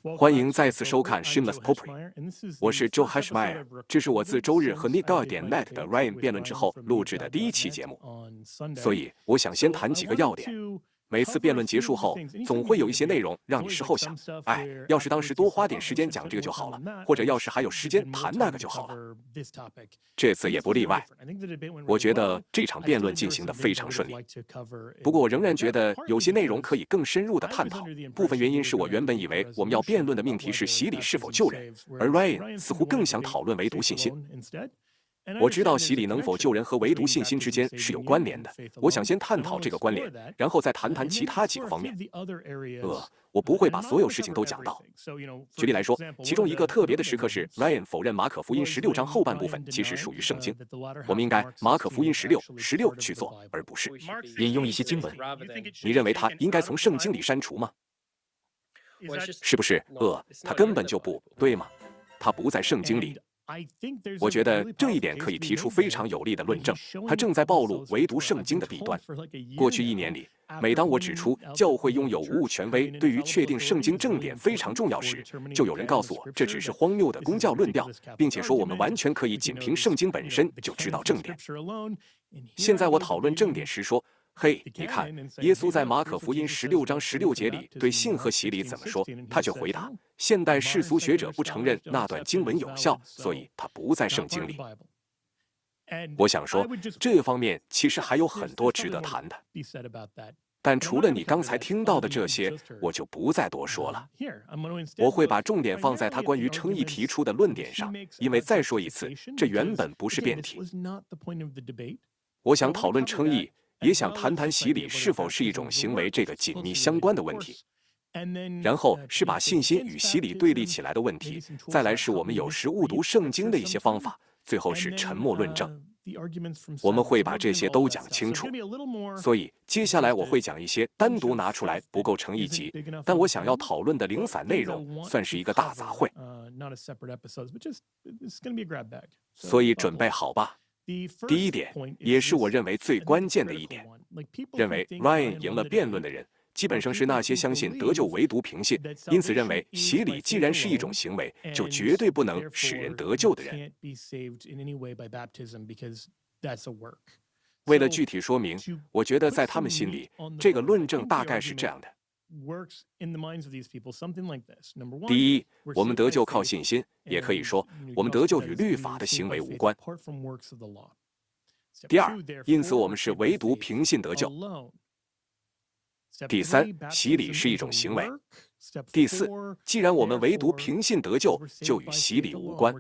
欢迎再次收看 Shameless Popery，我是 Joe Hashmeyer，这是我自周日和 NickGuy.net 的 Ryan 辩论之后录制的第一期节目，所以我想先谈几个要点。每次辩论结束后，总会有一些内容让你事后想，哎，要是当时多花点时间讲这个就好了，或者要是还有时间谈那个就好了。这次也不例外。我觉得这场辩论进行得非常顺利，不过我仍然觉得有些内容可以更深入地探讨。部分原因是我原本以为我们要辩论的命题是洗礼是否救人，而 Ryan 似乎更想讨论唯独信心。我知道洗礼能否救人和唯独信心之间是有关联的，我想先探讨这个关联，然后再谈谈其他几个方面。我不会把所有事情都讲到。举例来说，其中一个特别的时刻是 Ryan 否认马可福音16章后半部分其实属于圣经，我们应该马可福音16去做，而不是引用一些经文。你认为他应该从圣经里删除吗？是不是？他根本就不对吗？他不在圣经里。我觉得这一点可以提出非常有力的论证，它正在暴露唯独圣经的弊端。过去1年里，每当我指出教会拥有无误权威对于确定圣经正典非常重要时，就有人告诉我这只是荒谬的公教论调，并且说我们完全可以仅凭圣经本身就知道正典。现在我讨论正典时说，嘿，你看，耶稣在马可福音16章16节里对信和洗礼怎么说？他却回答：现代世俗学者不承认那段经文有效，所以它不在圣经里。我想说，这方面其实还有很多值得谈的。但除了你刚才听到的这些，我就不再多说了。我会把重点放在他关于称义提出的论点上，因为再说一次，这原本不是辩题。我想讨论称义，也想谈谈洗礼是否是一种行为这个紧密相关的问题。然后是把信心与洗礼对立起来的问题，再来是我们有时误读圣经的一些方法，最后是沉默论证。我们会把这些都讲清楚，所以接下来我会讲一些单独拿出来不构成一集，但我想要讨论的零散内容算是一个大杂烩。所以准备好吧。第一点，也是我认为最关键的一点，认为 Ryan 赢了辩论的人，基本上是那些相信得救唯独凭信，因此认为洗礼既然是一种行为，就绝对不能使人得救的人。为了具体说明，我觉得在他们心里，这个论证大概是这样的。第一，我们得救靠信心，也可以说，我们得救与律法的行为无关。第二，因此我们是唯独凭信得救。第三，洗礼是一种行为。第四，既然我们唯独凭信得救，就与洗礼无关。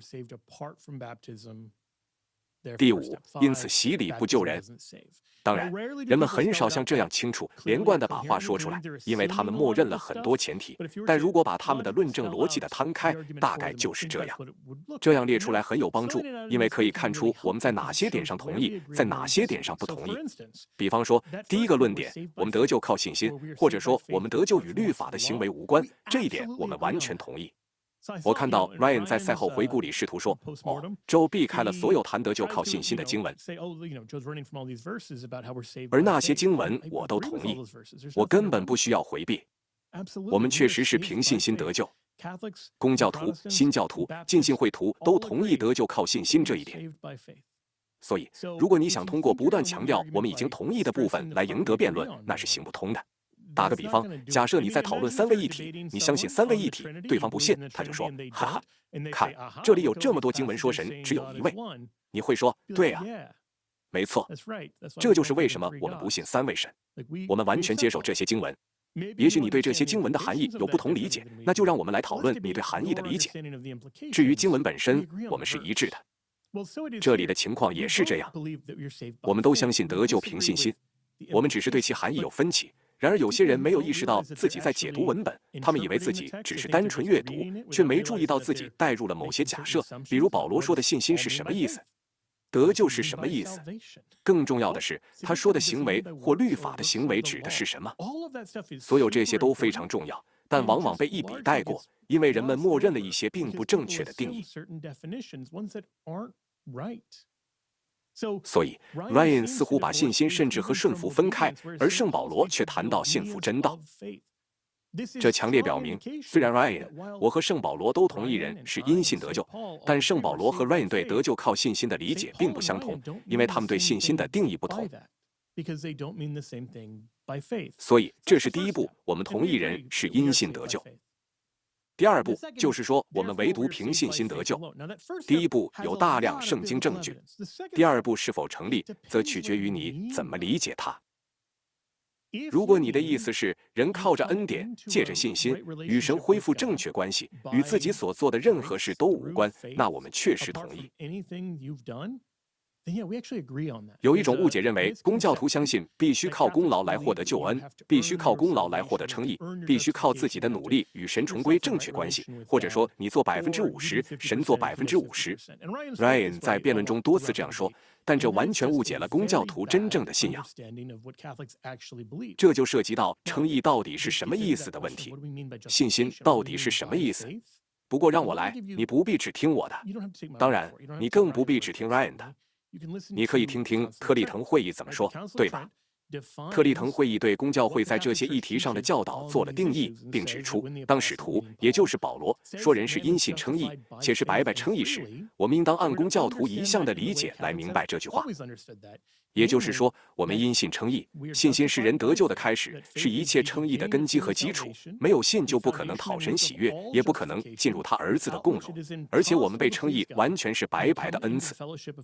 第五，因此洗礼不救人。当然，人们很少像这样清楚、连贯地把话说出来，因为他们默认了很多前提。但如果把他们的论证逻辑地摊开，大概就是这样。这样列出来很有帮助，因为可以看出我们在哪些点上同意，在哪些点上不同意。比方说，第一个论点，我们得救靠信心，或者说我们得救与律法的行为无关，这一点我们完全同意。我看到 Ryan 在赛后回顾里试图说，Joe 避开了所有谈得救靠信心的经文，而那些经文我都同意，我根本不需要回避。我们确实是凭信心得救，公教徒、新教徒、浸信会徒都同意得救靠信心这一点。所以，如果你想通过不断强调我们已经同意的部分来赢得辩论，那是行不通的。打个比方，假设你在讨论三位一体，你相信三位一体，对方不信，他就说，哈哈，看，这里有这么多经文说神只有一位。你会说，对啊，没错，这就是为什么我们不信三位神。我们完全接受这些经文。也许你对这些经文的含义有不同理解，那就让我们来讨论你对含义的理解。至于经文本身，我们是一致的。这里的情况也是这样，我们都相信得救凭信心，我们只是对其含义有分歧。然而有些人没有意识到自己在解读文本，他们以为自己只是单纯阅读，却没注意到自己带入了某些假设，比如保罗说的信心是什么意思，得救是什么意思，更重要的是他说的行为或律法的行为指的是什么。所有这些都非常重要，但往往被一笔带过，因为人们默认了一些并不正确的定义。所以 Ryan 似乎把信心甚至和顺服分开，而圣保罗却谈到信服真道。 这强烈表明，虽然 Ryan 我和圣保罗都同一人是因信得救，但圣保罗和 Ryan 对得救靠信心的理解并不相同，因为他们对信心的定义不同。所以，这是第一步，我们同一人是因信得救。第二步就是说，我们唯独凭信心得救。第一步有大量圣经证据，第二步是否成立，则取决于你怎么理解它。如果你的意思是人靠着恩典，借着信心与神恢复正确关系，与自己所做的任何事都无关，那我们确实同意。有一种误解认为，公教徒相信必须靠功劳来获得救恩，必须靠功劳来获得称义，必须靠自己的努力与神重归正确关系，或者说你做50%，神做50%。Ryan 在辩论中多次这样说，但这完全误解了公教徒真正的信仰。这就涉及到称义到底是什么意思的问题，信心到底是什么意思。不过让我来，你不必只听我的，当然，你更不必只听 Ryan 的。你可以听听特利滕会议怎么说，对吧？特利滕会议对公教会在这些议题上的教导做了定义，并指出，当使徒，也就是保罗，说人是因信称义，且是白白称义时，我们应当按公教徒一向的理解来明白这句话。也就是说，我们因信称义，信心是人得救的开始，是一切称义的根基和基础。没有信就不可能讨神喜悦，也不可能进入他儿子的共荣。而且我们被称义完全是白白的恩赐。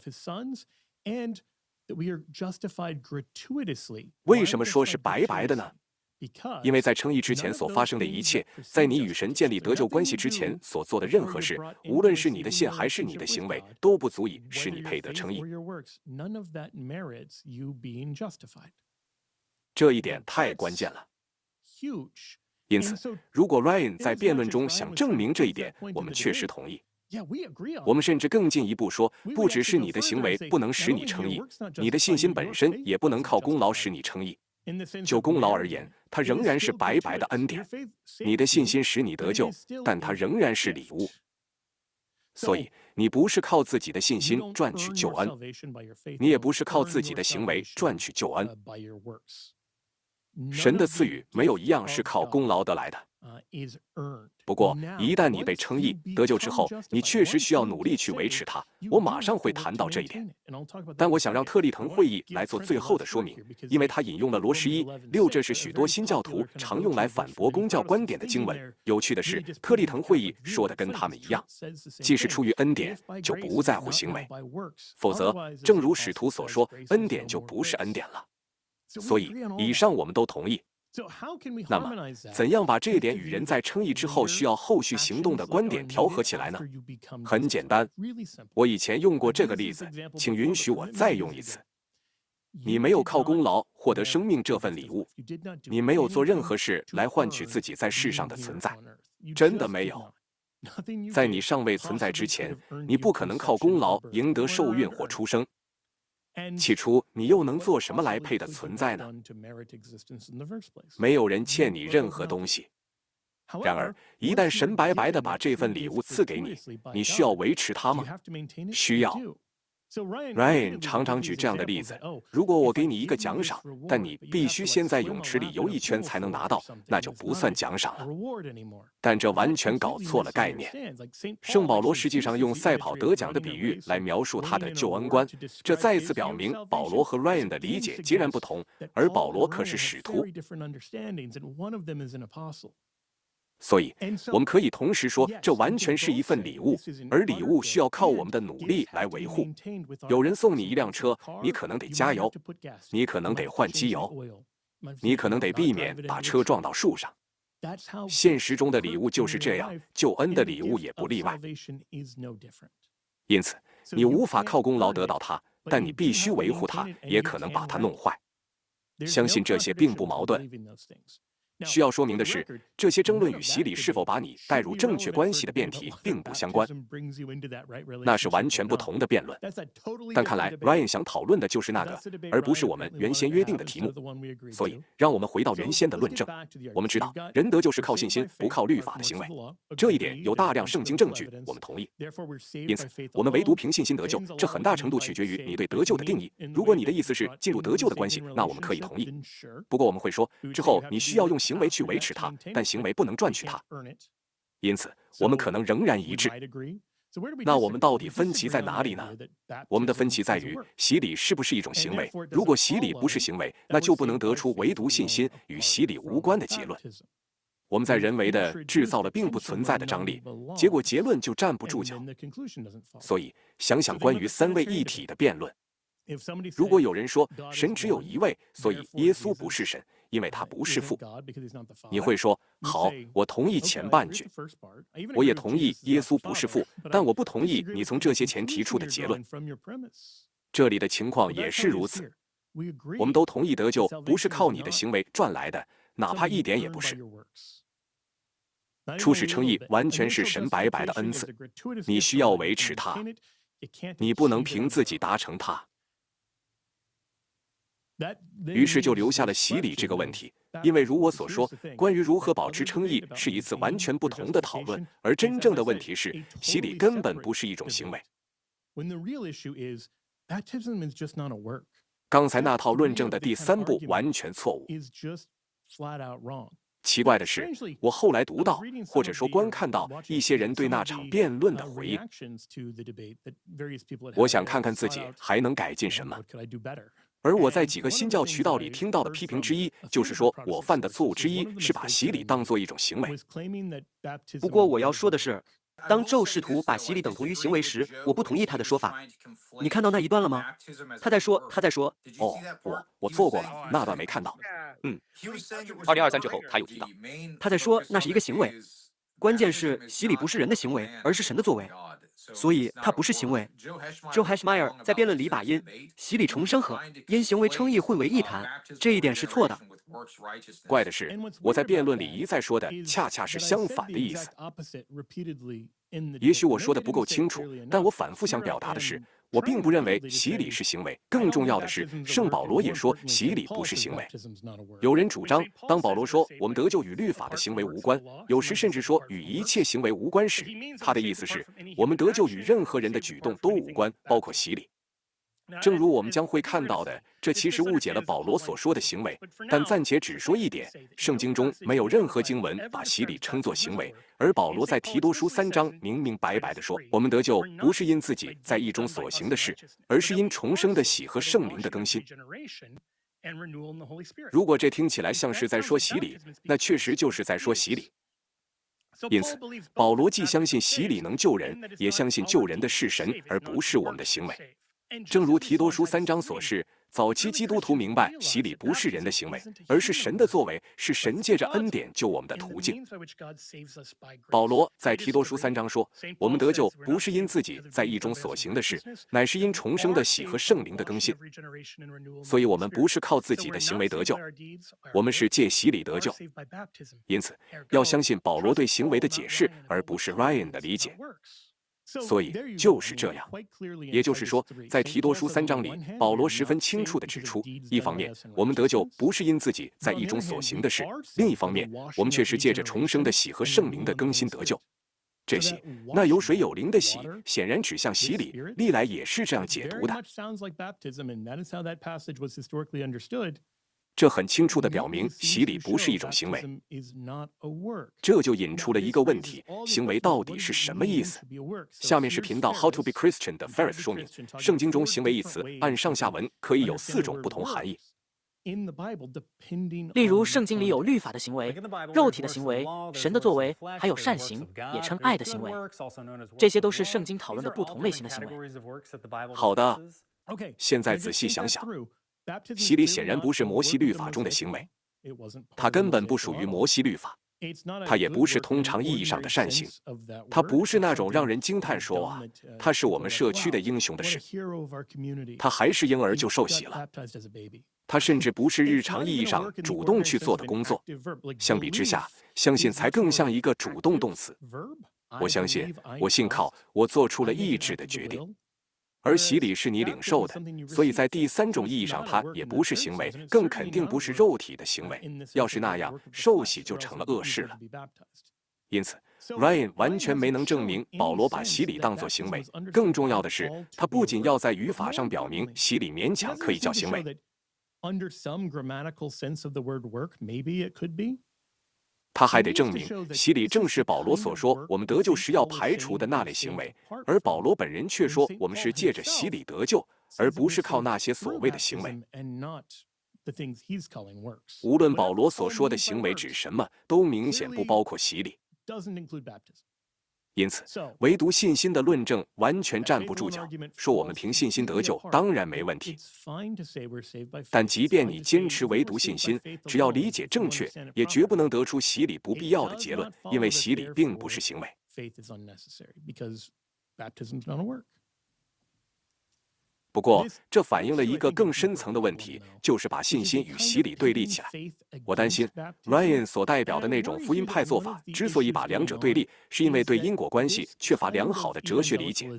为什么说是白白的呢？因为在称义之前所发生的一切，在你与神建立得救关系之前所做的任何事，无论是你的信还是你的行为，都不足以使你配得称义。这一点太关键了。因此，如果 Ryan 在辩论中想证明这一点，我们确实同意。我们甚至更进一步说，不只是你的行为不能使你称义，你的信心本身也不能靠功劳使你称义。就功劳而言，它仍然是白白的恩典。你的信心使你得救，但它仍然是礼物。所以，你不是靠自己的信心赚取救恩，你也不是靠自己的行为赚取救恩。神的赐予没有一样是靠功劳得来的。不过，一旦你被称义得救之后，你确实需要努力去维持它。我马上会谈到这一点，但我想让特利滕会议来做最后的说明，因为他引用了罗11:6，这是许多新教徒常用来反驳公教观点的经文。有趣的是，特利滕会议说的跟他们一样，既是出于恩典，就不在乎行为，否则，正如使徒所说，恩典就不是恩典了。所以，以上我们都同意。那么，怎样把这一点与人在称义之后需要后续行动的观点调和起来呢？很简单，我以前用过这个例子，请允许我再用一次。你没有靠功劳获得生命这份礼物，你没有做任何事来换取自己在世上的存在，真的没有。在你尚未存在之前，你不可能靠功劳赢得受孕或出生。起初，你又能做什么来配得存在呢？没有人欠你任何东西。然而，一旦神白白地把这份礼物赐给你，你需要维持它吗？需要。Ryan 常常举这样的例子：如果我给你一个奖赏，但你必须先在泳池里游一圈才能拿到，那就不算奖赏了。但这完全搞错了概念。圣保罗实际上用赛跑得奖的比喻来描述他的救恩观，这再次表明保罗和 Ryan 的理解截然不同，而保罗可是使徒。所以，我们可以同时说，这完全是一份礼物，而礼物需要靠我们的努力来维护。有人送你一辆车，你可能得加油，你可能得换机油，你可能得避免把车撞到树上。现实中的礼物就是这样，救恩的礼物也不例外。因此，你无法靠功劳得到它，但你必须维护它，也可能把它弄坏。相信这些并不矛盾。需要说明的是，这些争论与洗礼是否把你带入正确关系的辩题并不相关，那是完全不同的辩论。但看来 Ryan 想讨论的就是那个，而不是我们原先约定的题目。所以，让我们回到原先的论证。我们知道，人得救是靠信心，不靠律法的行为。这一点有大量圣经证据，我们同意。因此，我们唯独凭信心得救，这很大程度取决于你对得救的定义。如果你的意思是进入得救的关系，那我们可以同意。不过我们会说，之后你需要用行为去维持它，但行为不能赚取它。因此，我们可能仍然一致。那我们到底分歧在哪里呢？我们的分歧在于洗礼是不是一种行为。如果洗礼不是行为，那就不能得出唯独信心与洗礼无关的结论。我们在人为的制造了并不存在的张力，结果结论就站不住脚。所以，想想关于三位一体的辩论。如果有人说神只有一位，所以耶稣不是神，因为他不是父，你会说好，我同意前半句，我也同意耶稣不是父，但我不同意你从这些前提出的结论。这里的情况也是如此，我们都同意得救不是靠你的行为赚来的，哪怕一点也不是。初始称义完全是神白白的恩赐，你需要维持它，你不能凭自己达成它。于是就留下了洗礼这个问题，因为如我所说，关于如何保持称义是一次完全不同的讨论，而真正的问题是，洗礼根本不是一种行为。刚才那套论证的第三步完全错误。奇怪的是，我后来读到，或者说观看到一些人对那场辩论的回应。我想看看自己还能改进什么。而我在几个新教渠道里听到的批评之一，就是说我犯的错误之一是把洗礼当作一种行为。 不过我要说的是，当Joe试图把洗礼等同于行为时，我不同意他的说法。你看到那一段了吗？他在说， 哦，我错过了，那段没看到。2023之后他有提到， 他在说那是一个行为。关键是洗礼不是人的行为，而是神的作为，所以它不是行为。Joe Hashmeyer 在辩论里把洗礼重生和因行为称义混为一谈，这一点是错的。 怪的是，我在辩论里一再说的恰恰是相反的意思。也许我说的不够清楚，但我反复想表达的是，我并不认为洗礼是行为。更重要的是，圣保罗也说洗礼不是行为。有人主张，当保罗说我们得救与律法的行为无关，有时甚至说与一切行为无关时，他的意思是，我们得救与任何人的举动都无关，包括洗礼。正如我们将会看到的，这其实误解了保罗所说的行为。但暂且只说一点，圣经中没有任何经文把洗礼称作行为，而保罗在提多书3章明明白白地说，我们得救不是因自己在义中所行的事，而是因重生的喜和圣灵的更新。如果这听起来像是在说洗礼，那确实就是在说洗礼。因此，保罗既相信洗礼能救人，也相信救人的是神，而不是我们的行为。正如提多书3章所示，早期基督徒明白洗礼不是人的行为，而是神的作为，是神借着恩典救我们的途径。保罗在提多书3章说，我们得救不是因自己在义中所行的事，乃是因重生的喜和圣灵的更新。所以我们不是靠自己的行为得救，我们是借洗礼得救。因此，要相信保罗对行为的解释，而不是 Ryan 的理解。所以就是这样，也就是说，在提多书3章里，保罗十分清楚地指出，一方面，我们得救不是因自己在义中所行的事；另一方面，我们却是借着重生的喜和圣灵的更新得救。这些那有水有灵的喜，显然指向洗礼，历来也是这样解读的。这很清楚地表明，洗礼不是一种行为。这就引出了一个问题：行为到底是什么意思？下面是频道 How to be Christian 的 Ferris 说明，圣经中行为一词按上下文可以有4种不同含义。 例如，圣经里有律法的行为、肉体的行为、神的作为，还有善行，也称爱的行为。这些都是圣经讨论的不同类型的行为。 好的，现在仔细想想。洗礼显然不是摩西律法中的行为，它根本不属于摩西律法，它也不是通常意义上的善行，它不是那种让人惊叹说啊，它是我们社区的英雄的事，它还是婴儿就受洗了，它甚至不是日常意义上主动去做的工作，相比之下，相信才更像一个主动动词。我相信，我信靠，我做出了意志的决定。而洗礼是你领受的，所以在第3种意义上，它也不是行为，更肯定不是肉体的行为。要是那样，受洗就成了恶事了。因此 ，Ryan 完全没能证明保罗把洗礼当作行为。更重要的是，他不仅要在语法上表明洗礼勉强可以叫行为。 他还得证明洗礼正是保罗所说我们得救时要排除的那类行为，而保罗本人却说我们是借着洗礼得救，而不是靠那些所谓的行为。无论保罗所说的行为指什么，都明显不包括洗礼。因此，唯独信心的论证完全站不住脚，说我们凭信心得救当然没问题。但即便你坚持唯独信心，只要理解正确，也绝不能得出洗礼不必要的结论，因为洗礼并不是行为。不过，这反映了一个更深层的问题，就是把信心与洗礼对立起来。我担心 Ryan 所代表的那种福音派做法，之所以把两者对立，是因为对因果关系缺乏良好的哲学理解。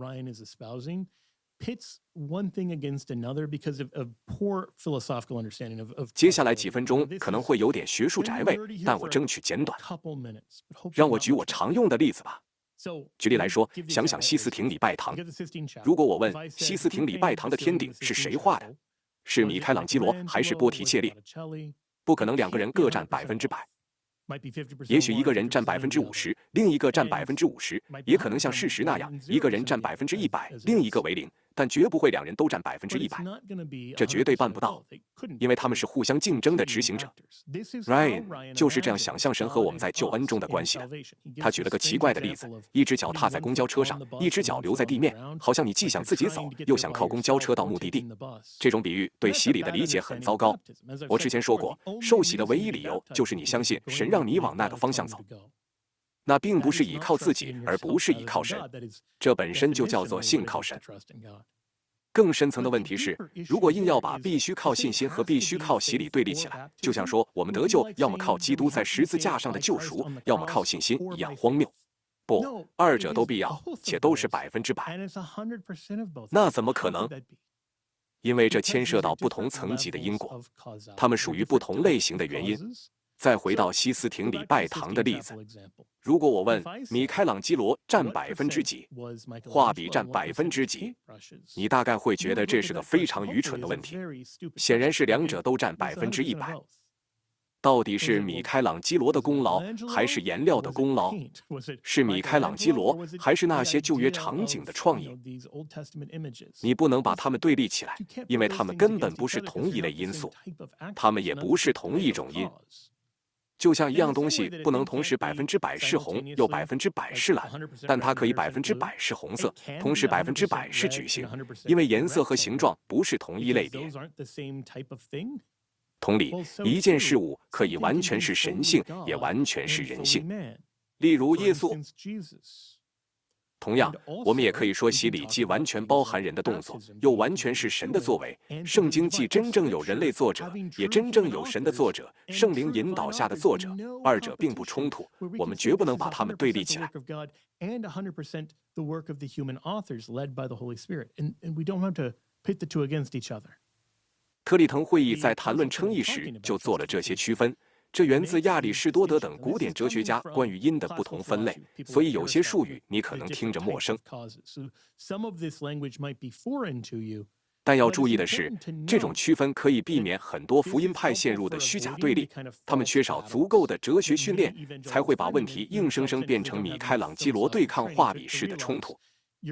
接下来几分钟可能会有点学术宅味，但我争取简短。让我举我常用的例子吧。举例来说，想想西斯廷礼拜堂。如果我问西斯廷礼拜堂的天顶是谁画的，是米开朗基罗还是波提切利？不可能两个人各占100%。也许一个人占50%，另一个占50%，也可能像事实那样，一个人占100%，另一个为0，但绝不会两人都占100%。这绝对办不到，因为他们是互相竞争的执行者。Ryan 就是这样想象神和我们在救恩中的关系的。他举了个奇怪的例子：一只脚踏在公交车上，一只脚留在地面，好像你既想自己走，又想靠公交车到目的地。这种比喻对洗礼的理解很糟糕。我之前说过，受洗的唯一理由就是你相信神让你往那个方向走。那并不是倚靠自己，而不是倚靠神，这本身就叫做信靠神。更深层的问题是，如果硬要把必须靠信心和必须靠洗礼对立起来，就像说我们得救要么靠基督在十字架上的救赎，要么靠信心一样荒谬。不，二者都必要，且都是100%。那怎么可能？因为这牵涉到不同层级的因果，它们属于不同类型的原因。再回到西斯廷礼拜堂的例子，如果我问米开朗基罗占几%，画笔占几%，你大概会觉得这是个非常愚蠢的问题。显然是两者都占100%。到底是米开朗基罗的功劳，还是颜料的功劳？是米开朗基罗，还是那些旧约场景的创意？你不能把它们对立起来，因为它们根本不是同一类因素，它们也不是同一种因。就像一样东西不能同时100%是红又100%是蓝，但它可以100%是红色，同时100%是矩形，因为颜色和形状不是同一类别。同理，一件事物可以完全是神性，也完全是人性。例如耶稣。同样，我们也可以说洗礼既完全包含人的动作，又完全是神的作为。圣经既真正有人类作者，也真正有神的作者，圣灵引导下的作者，二者并不冲突，我们绝不能把它们对立起来。特里滕会议在谈论称义时就做了这些区分。这源自亚里士多德等古典哲学家关于因的不同分类，所以有些术语你可能听着陌生。但要注意的是，这种区分可以避免很多福音派陷入的虚假对立，他们缺少足够的哲学训练，才会把问题硬生生变成米开朗基罗对抗画笔式的冲突。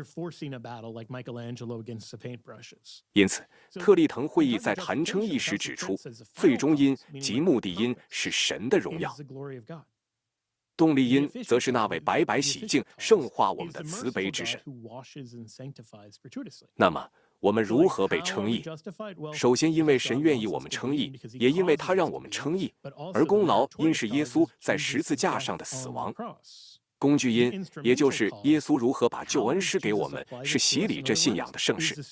因此，特立滕会议在谈称义时指出，最终因及目的因是神的荣耀，动力因则是那位白白洗净、圣化我们的慈悲之神。那么，我们如何被称义？首先，因为神愿意我们称义，也因为他让我们称义，而功劳因是耶稣在十字架上的死亡。工具因，也就是耶稣如何把救恩施给我们，是洗礼这信仰的盛事。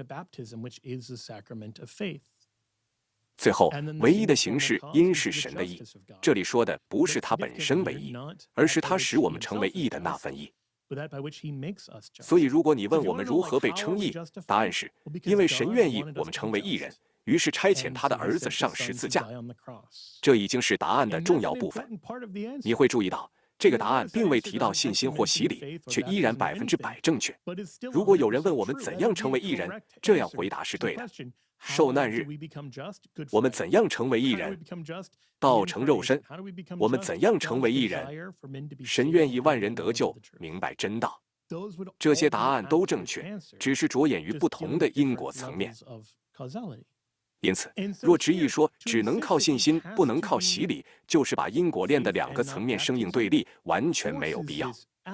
最后，唯一的形式因是神的义。这里说的不是他本身为义，而是他使我们成为义的那份义。所以，如果你问我们如何被称义，答案是因为神愿意我们成为义人，于是差遣他的儿子上十字架。这已经是答案的重要部分。你会注意到， 这个答案并未提到信心或洗礼，却依然100%正确。如果有人问我们怎样成为义人，这样回答是对的。受难日，我们怎样成为义人？道成肉身，我们怎样成为义人？神愿意万人得救，明白真道。这些答案都正确，只是着眼于不同的因果层面。因此，若执意说只能靠信心，不能靠洗礼，就是把因果链的2个层面生硬对立，完全没有必要。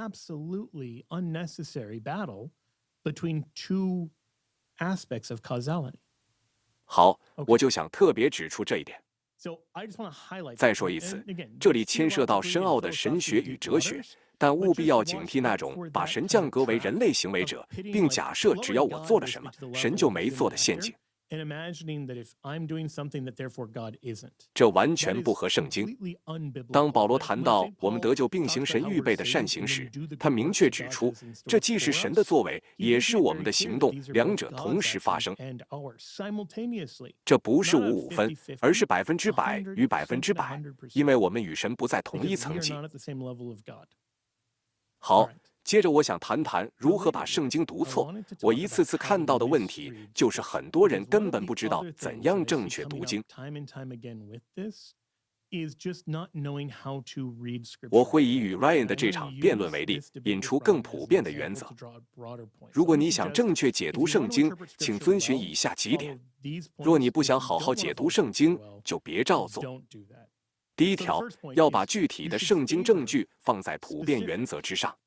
好，我就想特别指出这一点。再说一次，这里牵涉到深奥的神学与哲学，但务必要警惕那种把神降格为人类行为者，并假设只要我做了什么，神就没做的陷阱。这完全不合圣经。当保罗谈到我们得救并行神预备的善行时，他明确指出，这既是神的作为，也是我们的行动，两者同时发生。这不是5-5分，而是100%与100%，因为我们与神不在同一层级。好。接着，我想谈谈如何把圣经读错。我一次次看到的问题，就是很多人根本不知道怎样正确读经。我会以与 Ryan 的这场辩论为例，引出更普遍的原则。如果你想正确解读圣经，请遵循以下几点。若你不想好好解读圣经，就别照做。第一条，要把具体的圣经证据放在普遍原则之上。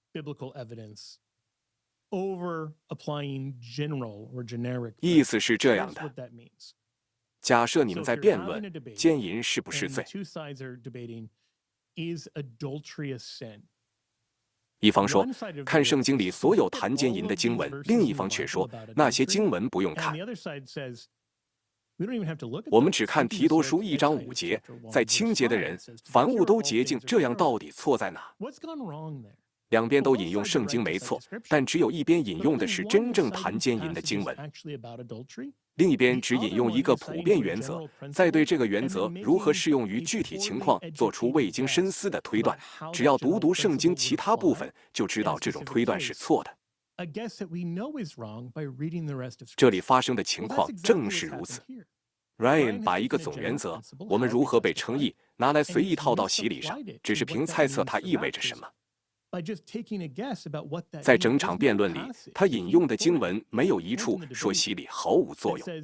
意思是这样的：假设你们在辩论奸淫是不是罪，一方说看圣经里所有谈奸淫的经文，另一方却说那些经文不用看。我们只看提多书1章5节，在清洁的人，凡物都洁净，这样到底错在哪？两边都引用圣经没错，但只有一边引用的是真正谈奸淫的经文，另一边只引用一个普遍原则，再对这个原则如何适用于具体情况做出未经深思的推断。只要读圣经其他部分，就知道这种推断是错的。这里发生的情况正是如此。Ryan 把一个总原则，我们如何被称义，拿来随意套到洗礼上，只是凭猜测它意味着什么。在整场辩论里，他引用的经文没有一处说洗礼毫无作用。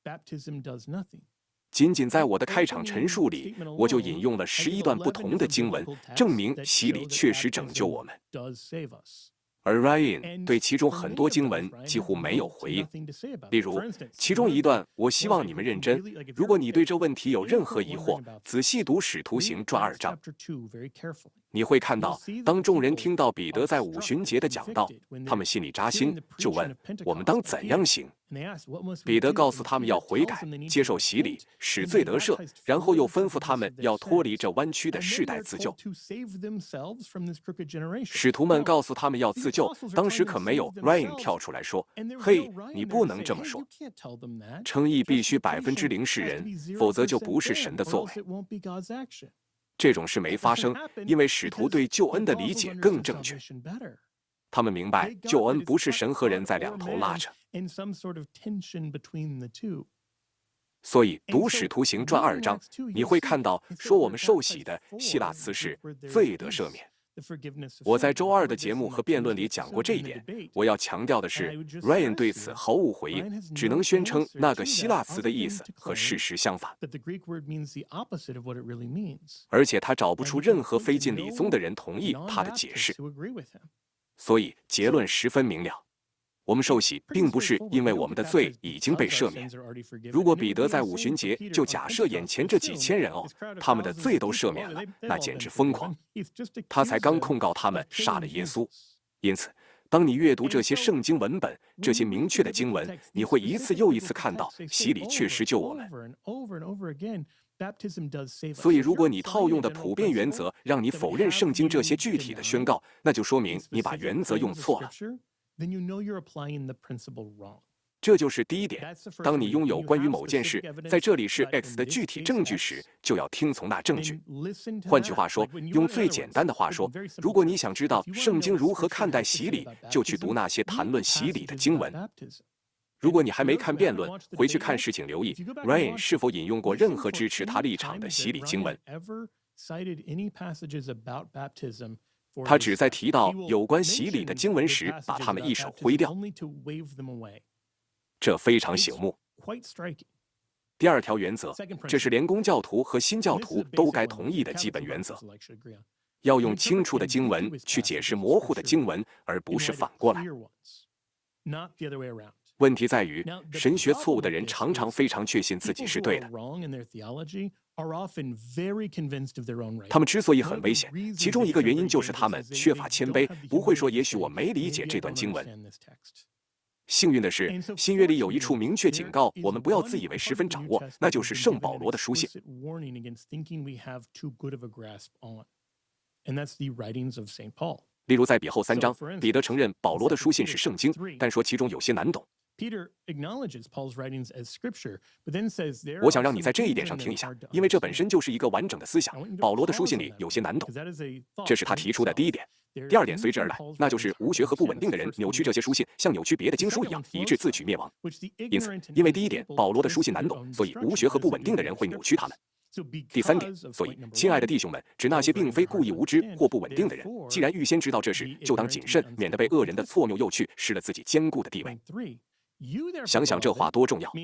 仅仅在我的开场陈述里，我就引用了11段不同的经文，证明洗礼确实拯救我们。而 Ryan 对其中很多经文几乎没有回应。例如，其中一段，我希望你们认真。如果你对这问题有任何疑惑，仔细读《使徒行传》2章，你会看到，当众人听到彼得在五旬节的讲道，他们心里扎心，就问：我们当怎样行？彼得告诉他们要悔改，接受洗礼，使罪得赦，然后又吩咐他们要脱离这弯曲的世代自救。使徒们告诉他们要自救，当时可没有 Ryan 跳出来说：嘿，你不能这么说。称义必须0%是人，否则就不是神的作为。这种事没发生，因为使徒对救恩的理解更正确。他们明白救恩不是神和人在两头拉扯。所以读《使徒行传》2章，你会看到说我们受洗的希腊词是罪得赦免。我在周2的节目和辩论里讲过这一点。我要强调的是 ，Ryan 对此毫无回应，只能宣称那个希腊词的意思和事实相反，而且他找不出任何非尽理宗的人同意他的解释。所以结论十分明了。我们受洗并不是因为我们的罪已经被赦免。如果彼得在五旬节就假设眼前这几千人他们的罪都赦免了，那简直疯狂。他才刚控告他们杀了耶稣。因此，当你阅读这些圣经文本，这些明确的经文，你会一次又一次看到洗礼确实救我们。所以，如果你套用的普遍原则让你否认圣经这些具体的宣告，那就说明你把原则用错了。 这就是第一点。当你拥有关于某件事在这里是 X 的具体证据时，就要听从那证据。换句话说，用最简单的话说，如果你想知道圣经如何看待洗礼，就去读那些谈论洗礼的经文。如果你还没看辩论，回去看时请留意 Ryan 是否引用过任何支持他立场的洗礼经文。他只在提到有关洗礼的经文时，把它们一手挥掉。这非常醒目。第二条原则，这是连公教徒和新教徒都该同意的基本原则。要用清楚的经文去解释模糊的经文，而不是反过来。问题在于，神学错误的人常常非常确信自己是对的。他们之所以很危险，其中一个原因就是他们缺乏谦卑，不会说也许我没理解这段经文。幸运的是，新约里有一处明确警告我们不要自以为十分掌握，那就是圣保罗的书信。例如在彼后3章，彼得承认保罗的书信是圣经，但说其中有些难懂。我想让你在这一点上停一下，因为这本身就是一个完整的思想。保罗的书信里有些难懂，这是他提出的第一点。第二点随之而来，那就是无学和不稳定的人扭曲这些书信，像扭曲别的经书一样，以致自取灭亡。因此，因为第一点，保罗的书信难懂，所以无学和不稳定的人会扭曲他们。第三点，所以，亲爱的弟兄们，指那些并非故意无知或不稳定的人，既然预先知道这事，就当谨慎，免得被恶人的错谬诱去，失了自己坚固的地位。想想这话多重要！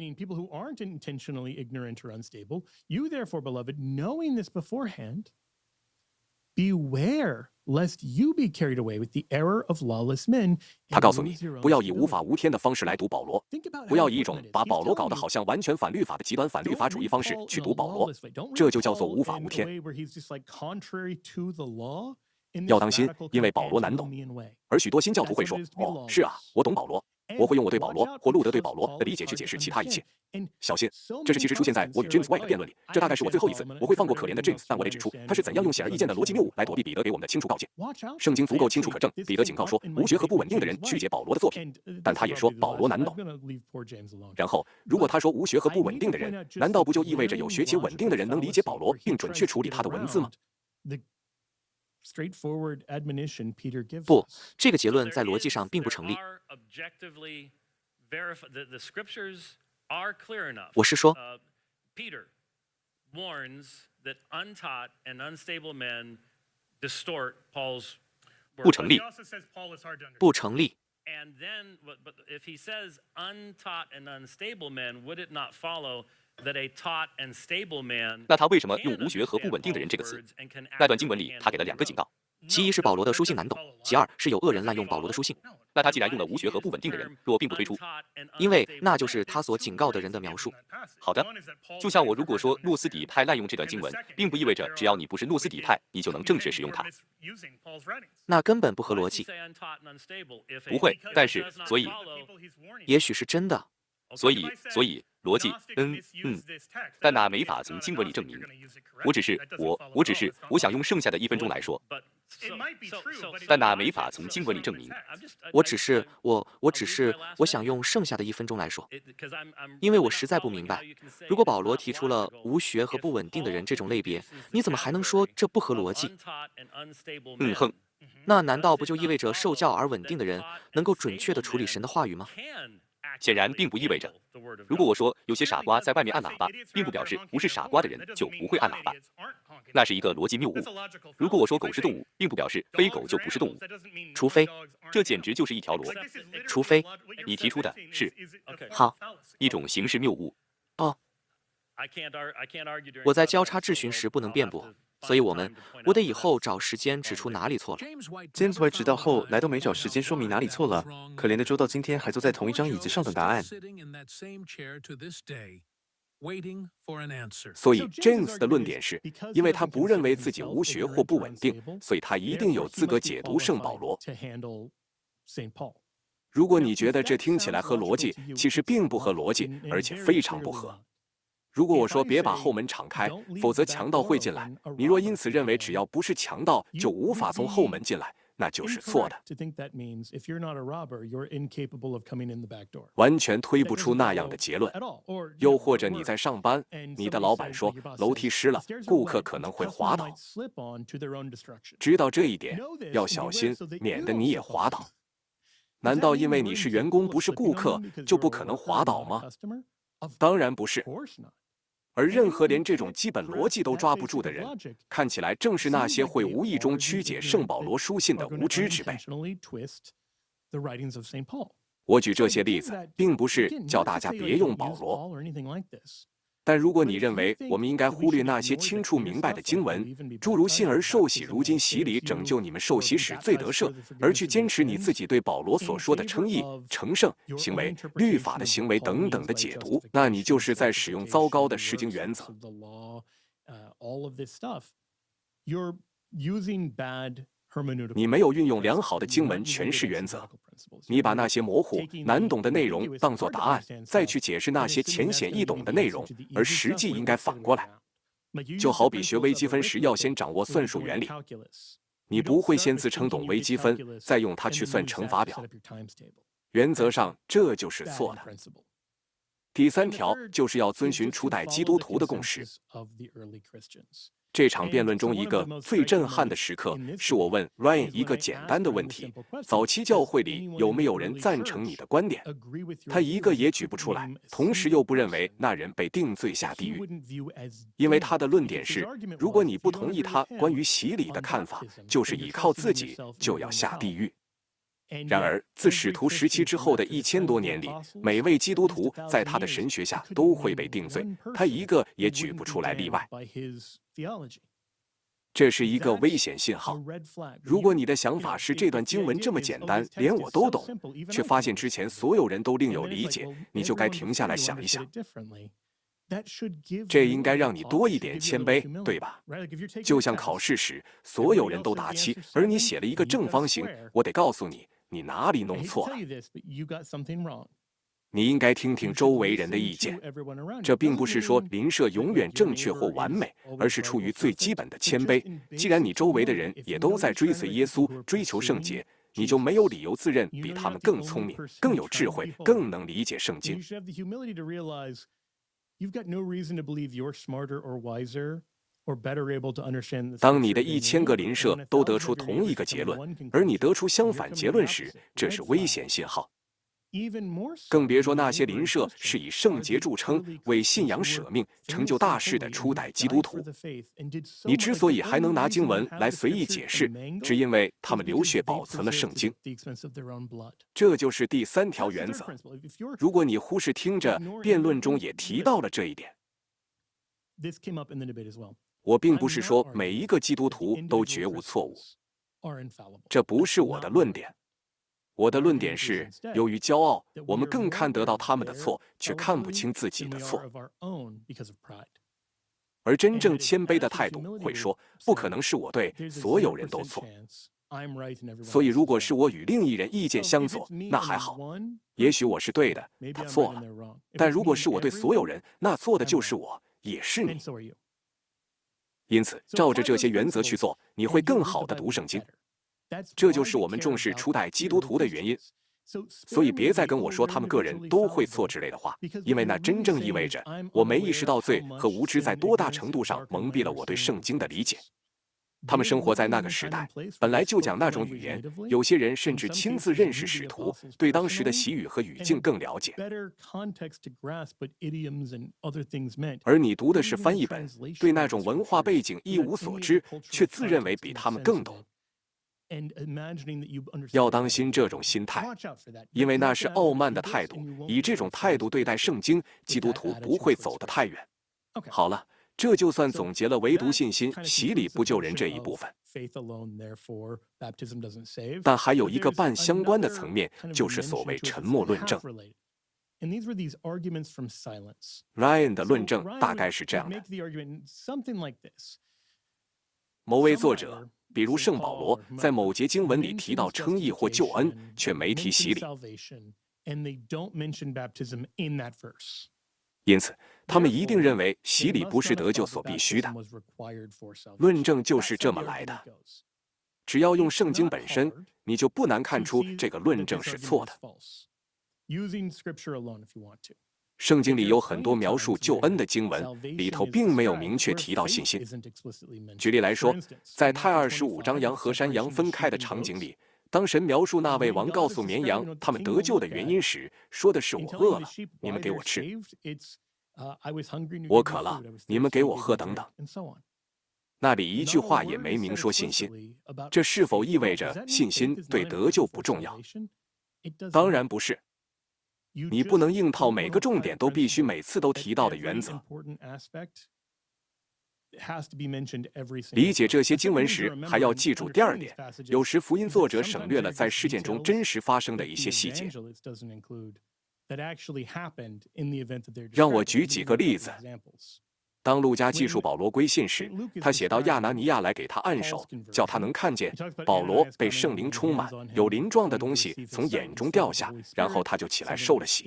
他告诉你，不要以无法无天的方式来读保罗，不要以一种把保罗搞得好像完全反律法的极端反律法主义方式去读保罗，这就叫做无法无天。要当心，因为保罗难懂，而许多新教徒会说：“哦，是啊，我懂保罗。”我会用我对保罗或路德对保罗的理解去解释其他一切。小心，这是其实出现在我与 James White 的辩论里，这大概是我最后一次。我会放过可怜的 James， 但我得指出他是怎样用显而易见的逻辑谬误来躲避彼得给我们的清楚告诫。圣经足够清楚可证，彼得警告说无学和不稳定的人曲解保罗的作品，但他也说保罗难懂。然后，如果他说无学和不稳定的人，难道不就意味着有学且稳定的人能理解保罗并准确处理他的文字吗？ 不，这个结论在逻辑上并不成立。我是说，不成立，不成立。那他为什么用无学和不稳定的人这个词？那段经文里他给了2个警告，其一是保罗的书信难懂，其二是有恶人滥用保罗的书信。那他既然用了无学和不稳定的人，若并不推出，因为那就是他所警告的人的描述。好的，就像我如果说诺斯底派滥用这段经文，并不意味着只要你不是诺斯底派，你就能正确使用它。那根本不合逻辑。不会，但是所以，也许是真的。所以逻辑，但那没法从经文里证明。我想用剩下的1分钟来说，但那没法从经文里证明。我想用剩下的1分钟来说，因为我实在不明白，如果保罗提出了无学和不稳定的人这种类别，你怎么还能说这不合逻辑？那难道不就意味着受教而稳定的人能够准确地处理神的话语吗？ 显然并不意味着。如果我说有些傻瓜在外面按喇叭，并不表示不是傻瓜的人就不会按喇叭，那是一个逻辑谬误。如果我说狗是动物，并不表示非狗就不是动物， 除非， 这简直就是一条逻。 除非你提出的是好一种形式谬误。 哦，我在交叉质询时不能辩驳。所以我得以后找时间指出哪里错了。 James White 直到后来都没找时间说明哪里错了，可怜的周到今天还坐在同一张椅子上等答案。 所以 James 的论点是，因为他不认为自己无学或不稳定，所以他一定有资格解读圣保罗。如果你觉得这听起来合逻辑，其实并不合逻辑，而且非常不合。如果我说别把后门敞开，否则强盗会进来，你若因此认为只要不是强盗就无法从后门进来， 那就是错的。完全推不出那样的结论。又或者你在上班，你的老板说楼梯湿了，顾客可能会滑倒。知道这一点，要小心，免得你也滑倒。难道因为你是员工不是顾客，就不可能滑倒吗？当然不是。而任何连这种基本逻辑都抓不住的人，看起来正是那些会无意中曲解圣保罗书信的无知之辈。我举这些例子，并不是叫大家别用保罗，但如果你认为我们应该忽略那些清楚明白的经文，诸如信而受洗，如今洗礼拯救你们受洗使罪得赦，而去坚持你自己对保罗所说的称义、成圣、行为、律法的行为等等的解读，那你就是在使用糟糕的释经原则。你没有运用良好的经文诠释原则，你把那些模糊、难懂的内容当作答案，再去解释那些浅显易懂的内容，而实际应该反过来。就好比学微积分时要先掌握算术原理，你不会先自称懂微积分，再用它去算乘法表。原则上这就是错的。第3条就是要遵循初代基督徒的共识。这场辩论中一个最震撼的时刻，是我问 Ryan 一个简单的问题：早期教会里有没有人赞成你的观点？他一个也举不出来，同时又不认为那人被定罪下地狱，因为他的论点是，如果你不同意他关于洗礼的看法，就是倚靠自己就要下地狱。然而，自使徒时期之后的1000多年里，每位基督徒在他的神学下都会被定罪，他一个也举不出来例外。这是一个危险信号。如果你的想法是这段经文这么简单，连我都懂，却发现之前所有人都另有理解，你就该停下来想一想。这应该让你多一点谦卑，对吧？就像考试时，所有人都答7，而你写了一个正方形，我得告诉你，你哪里弄错了。你应该听听周围人的意见，这并不是说邻舍永远正确或完美，而是出于最基本的谦卑。既然你周围的人也都在追随耶稣，追求圣洁，你就没有理由自认比他们更聪明、更有智慧、更能理解圣经。当你的1000个邻舍都得出同一个结论，而你得出相反结论时，这是危险信号。更别说那些邻舍是以圣洁著称、为信仰舍命、成就大事的初代基督徒。你之所以还能拿经文来随意解释，只因为他们流血保存了圣经。这就是第3条原则。如果你忽视听着，辩论中也提到了这一点。我并不是说每一个基督徒都绝无错误，这不是我的论点。我的论点是，由于骄傲，我们更看得到他们的错，却看不清自己的错。而真正谦卑的态度会说，不可能是我对，所有人都错。所以如果是我与另一人意见相左，那还好，也许我是对的，他错了。但如果是我对所有人，那错的就是我，也是你。因此，照着这些原则去做，你会更好地读圣经。这就是我们重视初代基督徒的原因。所以别再跟我说他们个人都会错之类的话，因为那真正意味着我没意识到罪和无知在多大程度上蒙蔽了我对圣经的理解。他们生活在那个时代，本来就讲那种语言，有些人甚至亲自认识使徒，对当时的习语和语境更了解。而你读的是翻译本，对那种文化背景一无所知，却自认为比他们更懂。要当心这种心态，因为那是傲慢的态度。以这种态度对待圣经，基督徒不会走得太远。好了，这就算总结了唯独信心、洗礼不救人这一部分。但还有一个半相关的层面，就是所谓沉默论证。Ryan 的论证大概是这样的：某位作者，比如圣保罗，在某节经文里提到称义或救恩，却没提洗礼。因此，他们一定认为洗礼不是得救所必须的。论证就是这么来的。 只要用圣经本身，你就不难看出这个论证是错的。圣经里有很多描述救恩的经文，里头并没有明确提到信心。举例来说，在太25章羊和山羊分开的场景里，当神描述那位王告诉绵羊他们得救的原因时，说的是我饿了，你们给我吃；我渴了，你们给我喝等等。那里一句话也没明说信心，这是否意味着信心对得救不重要？当然不是。你不能硬套每个重点都必须每次都提到的原则。理解这些经文时，还要记住第二点：有时福音作者省略了在事件中真实发生的一些细节。让我举几个例子。当路加记述保罗归信时，他写到亚拿尼亚来给他按手，叫他能看见。保罗被圣灵充满，有鳞状的东西从眼中掉下，然后他就起来受了洗。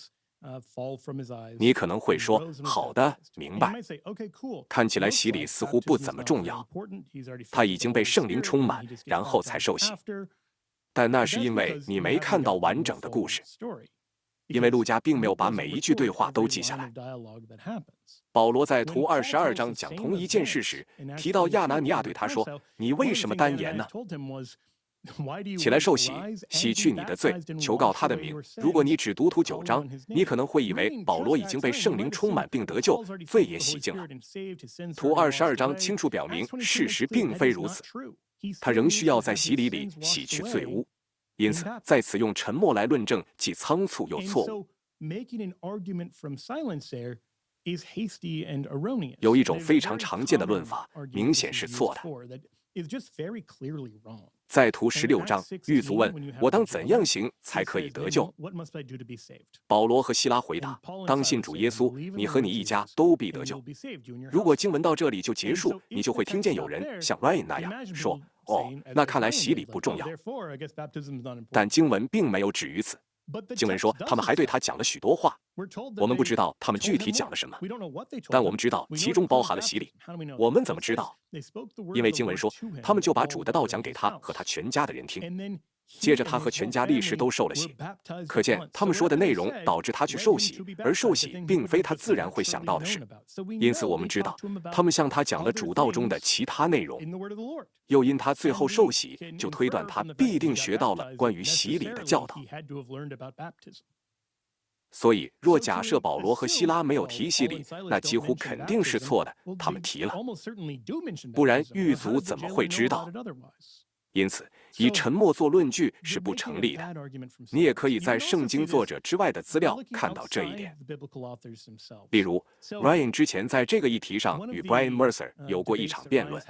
你可能会说：“好的，明白。”看起来洗礼似乎不怎么重要，他已经被圣灵充满，然后才受洗。但那是因为你没看到完整的故事。因为路加并没有把每一句对话都记下来。保罗在图22章讲同一件事时，提到亚拿尼亚对他说：“你为什么单言呢？起来受洗，洗去你的罪，求告他的名。”如果你只读图9章，你可能会以为保罗已经被圣灵充满并得救，罪也洗净了。图22章清楚表明，事实并非如此，他仍需要在洗礼里洗去罪污。因此，在此用沉默来论证，既仓促又错误。有一种非常常见的论法，明显是错的。在图16章，狱卒问：“我当怎样行才可以得救？”保罗和希拉回答：“当信主耶稣，你和你一家都必得救。”如果经文到这里就结束，你就会听见有人像 Ryan 那样说：“哦，那看来洗礼不重要。”但经文并没有止于此。经文说，他们还对他讲了许多话。我们不知道他们具体讲了什么，但我们知道其中包含了洗礼。我们怎么知道？因为经文说，他们就把主的道讲给他和他全家的人听。接着他和全家立时都受了洗，可见他们说的内容导致他去受洗，而受洗并非他自然会想到的事。因此我们知道，他们向他讲了主道中的其他内容，又因他最后受洗，就推断他必定学到了关于洗礼的教导。所以，若假设保罗和希拉没有提洗礼，那几乎肯定是错的，他们提了，不然狱卒怎么会知道？因此，以沉默做论据是不成立的。你也可以在圣经作者之外的资料看到这一点。例如 ，Ryan 之前在这个议题上与 Brian Mercer 有过一场辩论，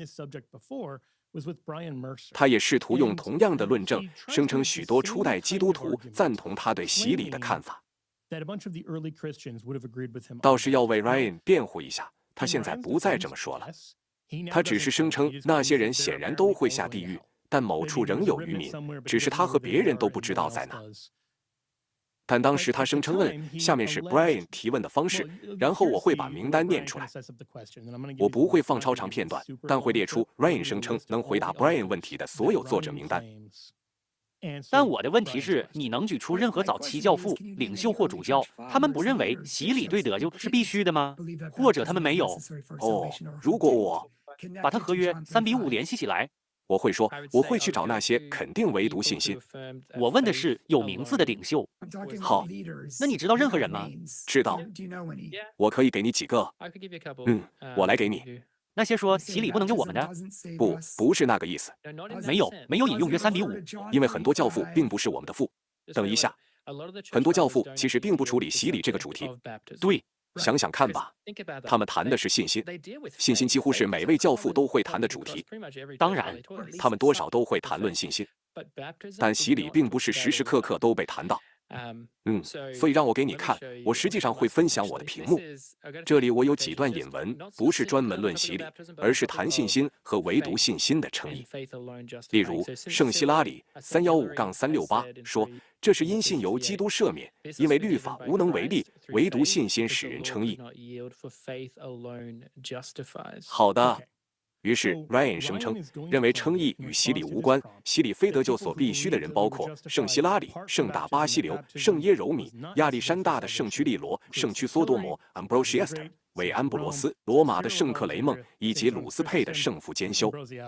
他也试图用同样的论证，声称许多初代基督徒赞同他对洗礼的看法。倒是要为 Ryan 辩护一下，他现在不再这么说了。他只是声称那些人显然都会下地狱，但某处仍有渔民，只是他和别人都不知道在哪。但当时他声称问，下面是 Brian 提问的方式，然后我会把名单念出来。我不会放超长片段，但会列出 Ryan 声称能回答 Brian 问题的所有作者名单。 但我的问题是，你能举出任何早期教父、领袖或主教，他们不认为洗礼对得救是必须的吗？或者他们没有？ 哦，如果我把它和约3:5联系起来， 我会说，我会去找那些肯定唯独信心。 我问的是有名字的领袖。 好， 那你知道任何人吗？ 知道，我可以给你几个。我来给你。 那些说洗礼不能救我们的， 不是那个意思。 没有引用约3:5， 因为很多教父并不是我们的父。等一下，很多教父其实并不处理洗礼这个主题。 对， 想想看吧，他们谈的是信心，信心几乎是每位教父都会谈的主题。 当然， 他们多少都会谈论信心，但洗礼并不是时时刻刻都被谈到。所以让我给你看，我实际上会分享我的屏幕。这里我有几段引文，不是专门论洗礼，而是谈信心和唯独信心的称义。例如，圣希拉里315-368说，这是因信由基督赦免，因为律法无能为力，唯独信心使人称义。好的， 于是 Ryan 声称，认为称义与洗礼无关，洗礼非得救所必须的人包括圣希拉里、圣大巴西流、圣耶柔米、亚历山大的圣区利罗、圣区梭多摩 （Ambrosiaster）、韦安布罗斯、罗马的圣克雷孟以及鲁斯佩的圣父兼修。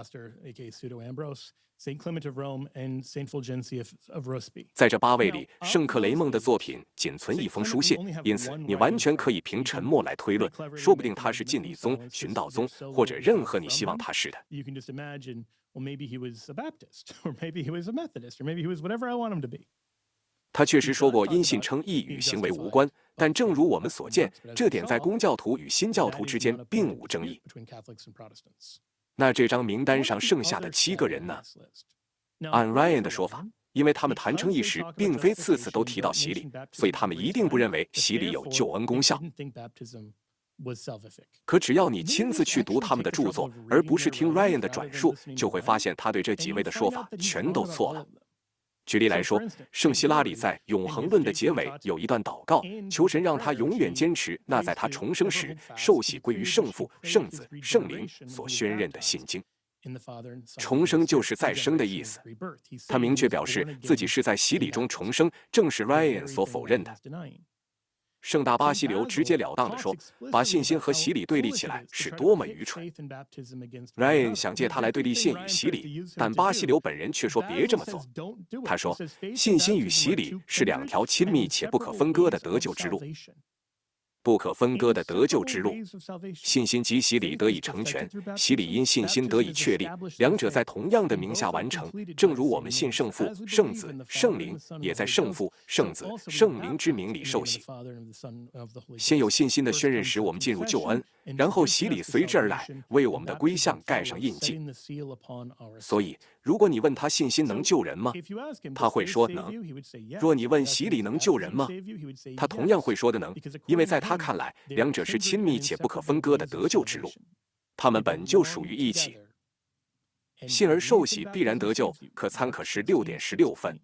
在这8位里，圣克雷孟的作品仅存一封书信，因此你完全可以凭沉默来推论，说不定他是禁礼宗、寻道宗，或者任何你希望他是的。他确实说过因信称义与行为无关，但正如我们所见，这点在公教徒与新教徒之间并无争议。那这张名单上剩下的7个人呢？按 Ryan 的说法，因为他们谈称义时并非次次都提到洗礼，所以他们一定不认为洗礼有救恩功效。可只要你亲自去读他们的著作，而不是听 Ryan 的转述，就会发现他对这几位的说法全都错了。举例来说，圣希拉里在《永恒论》的结尾有一段祷告，求神让他永远坚持那在他重生时受洗归于圣父、圣子、圣灵所宣认的信经。重生就是再生的意思。他明确表示自己是在洗礼中重生，正是 Ryan 所否认的。圣大巴西流直截了当地说，把信心和洗礼对立起来是多么愚蠢。Ryan 想借他来对立信与洗礼，但巴西流本人却说别这么做。他说，信心与洗礼是2条亲密且不可分割的得救之路。不可分割的得救之路，信心及洗礼得以成全，洗礼因信心得以确立，两者在同样的名下完成。正如我们信圣父、圣子、圣灵，也在圣父、圣子、圣灵之名里受洗。先有信心的宣认使我们进入救恩，然后洗礼随之而来，为我们的归向盖上印记。所以，如果你问他信心能救人吗？他会说能。若你问洗礼能救人吗？他同样会说的能，因为在他看来，两者是亲密且不可分割的得救之路，他们本就属于一起。信而受洗必然得救，可参可识6.16分。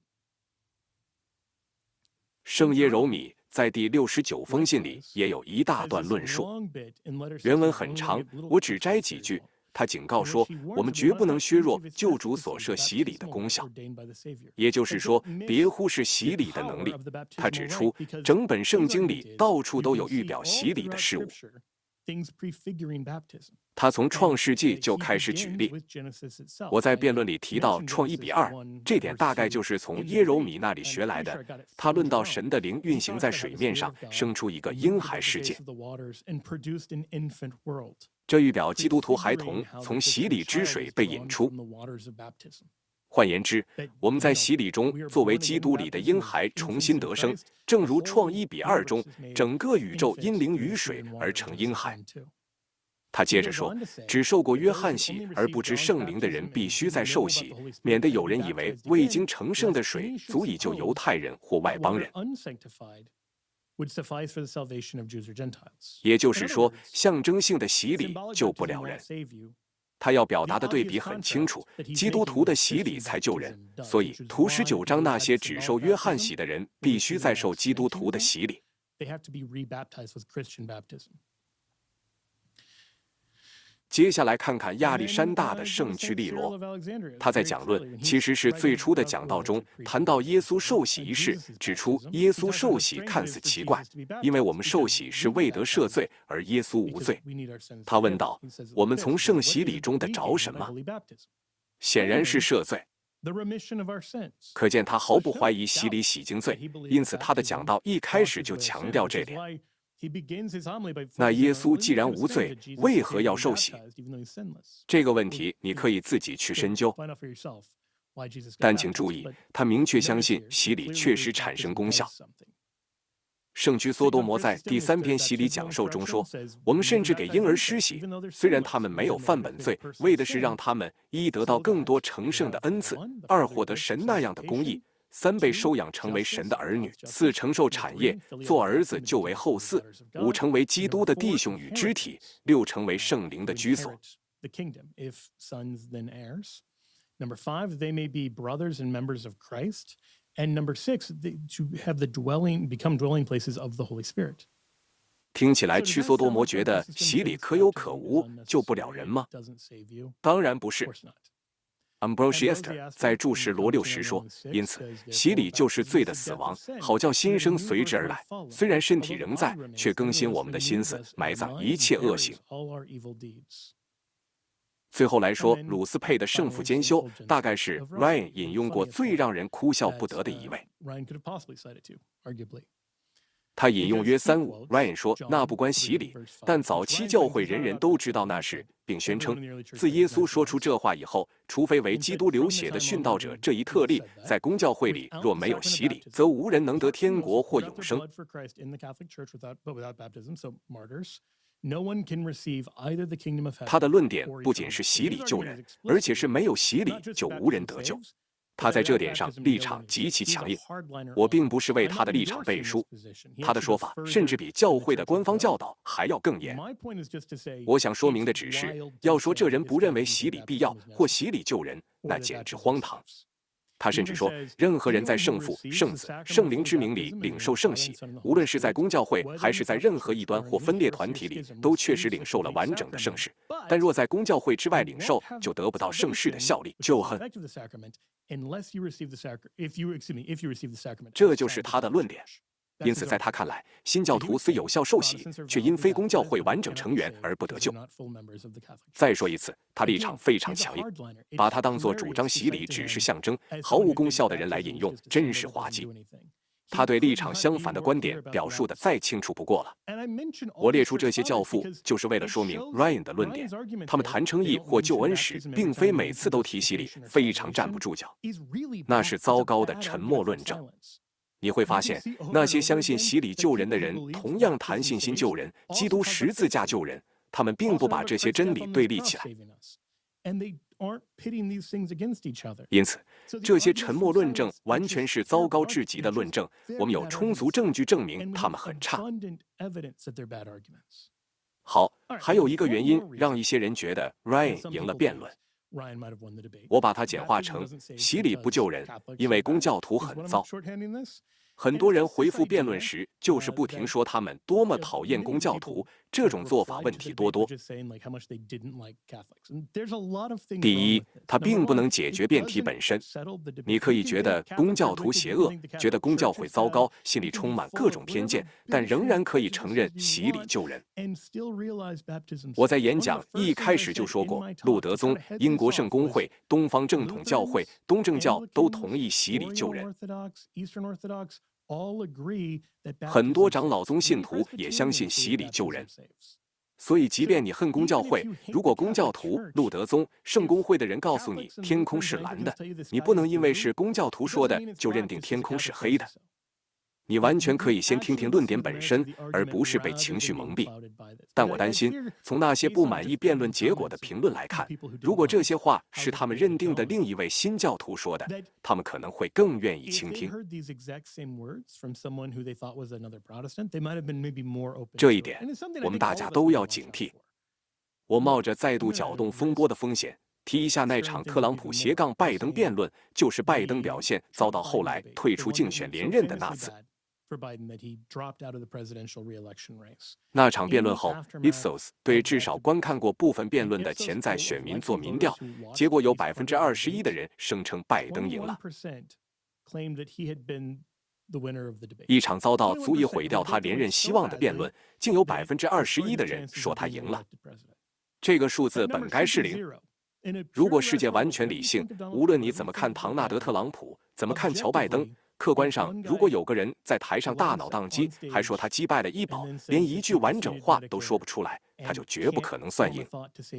圣耶柔米在第69封信里也有一大段论述，原文很长，我只摘几句。他警告说，我们绝不能削弱救主所设洗礼的功效，也就是说，别忽视洗礼的能力。他指出，整本圣经里到处都有预表洗礼的事物。他从创世纪就开始举例。我在辩论里提到创1:2，这点大概就是从耶柔米那里学来的。他论到神的灵运行在水面上，生出一个婴孩世界。这预表基督徒孩童从洗礼之水被引出。换言之，我们在洗礼中作为基督里的婴孩重新得生，正如创1:2中，整个宇宙因灵与水而成婴孩。他接着说，只受过约翰洗而不知圣灵的人必须再受洗，免得有人以为未经成圣的水足以救犹太人或外邦人。也就是说，象征性的洗礼救不了人。他要表达的对比很清楚，基督徒的洗礼才救人，所以图19章那些只受约翰洗的人必须再受基督徒的洗礼。接下来看看亚历山大的圣区利罗，他在讲论其实是最初的讲道中谈到耶稣受洗一事，指出耶稣受洗看似奇怪，因为我们受洗是为得赦罪，而耶稣无罪。他问道，我们从圣洗礼中得着什么？显然是赦罪。可见他毫不怀疑洗礼洗净罪，因此他的讲道一开始就强调这点。那耶稣既然无罪，为何要受洗？这个问题你可以自己去深究。但请注意，他明确相信洗礼确实产生功效。圣居梭多摩在第3篇洗礼讲授中说，我们甚至给婴儿施洗，虽然他们没有犯本罪，为的是让他们1得到更多成圣的恩赐，2获得神那样的公义，3被收养成为神的儿女，4承受产业，做儿子就为后嗣，5成为基督的弟兄与肢体，6成为圣灵的居所。 Number 5, they may be brothers and members of Christ. And number 6, to have become dwelling places of the Holy Spirit. 听起来屈索多摩觉得洗礼可有可无，救不了人吗？当然不是。Ambrosiaster 在注释罗六时说，因此洗礼就是罪的死亡，好叫新生随之而来。虽然身体仍在，却更新我们的心思，埋葬一切恶行。最后来说，鲁斯佩的圣父兼修，大概是 Ryan 引用过最让人哭笑不得的一位。他引用约35 ，Ryan 说那不关洗礼，但早期教会人人都知道那是，并宣称，自耶稣说出这话以后，除非为基督流血的殉道者这一特例，在公教会里若没有洗礼，则无人能得天国或永生。他的论点不仅是洗礼救人，而且是没有洗礼就无人得救。他在这点上立场极其强硬，我并不是为他的立场背书，他的说法甚至比教会的官方教导还要更严。我想说明的只是，要说这人不认为洗礼必要或洗礼救人，那简直荒唐。他甚至说，任何人在圣父、圣子、圣灵之名里领受圣洗，无论是在公教会还是在任何异端或分裂团体里，都确实领受了完整的圣事。但若在公教会之外领受，就得不到圣事的效力，救恨。这就是他的论点。因此，在他看来，新教徒虽有效受洗，却因非公教会完整成员而不得救。再说一次，他立场非常强硬，把他当作主张洗礼只是象征、毫无功效的人来引用，真是滑稽。他对立场相反的观点表述得再清楚不过了。我列出这些教父，就是为了说明 Ryan 的论点。他们谈称义或救恩时，并非每次都提洗礼，非常站不住脚。那是糟糕的沉默论证。你会发现，那些相信洗礼救人的人，同样谈信心救人、基督十字架救人，他们并不把这些真理对立起来。因此，这些沉默论证完全是糟糕至极的论证。我们有充足证据证明他们很差。好，还有一个原因让一些人觉得 Ryan 赢了辩论。我把它简化成洗礼不救人，因为公教徒很糟。很多人回复辩论时，就是不停说他们多么讨厌公教徒，这种做法问题多多。第一，它并不能解决辩题本身。你可以觉得公教徒邪恶，觉得公教会糟糕，心里充满各种偏见，但仍然可以承认洗礼救人。我在演讲一开始就说过，路德宗、英国圣公会、东方正统教会、东正教都同意洗礼救人。很多长老宗信徒也相信洗礼救人。所以即便你恨公教会，如果公教徒、路德宗、圣公会的人告诉你天空是蓝的，你不能因为是公教徒说的就认定天空是黑的。你完全可以先听听论点本身，而不是被情绪蒙蔽。但我担心，从那些不满意辩论结果的评论来看，如果这些话是他们认定的另一位新教徒说的，他们可能会更愿意倾听。这一点，我们大家都要警惕。我冒着再度搅动风波的风险，提一下那场特朗普斜杠拜登辩论，就是拜登表现遭到后来退出竞选连任的那次。那场辩论后 ，Ipsos 对至少观看过部分辩论的潜在选民做民调，结果有21%的人声称拜登赢了。一场遭到足以毁掉他连任希望的辩论，竟有21%的人说他赢了。这个数字本该是0。如果世界完全理性，无论你怎么看唐纳德·特朗普，怎么看乔·拜登，客观上，如果有个人在台上大脑宕机，还说他击败了医保，连一句完整话都说不出来，他就绝不可能算赢。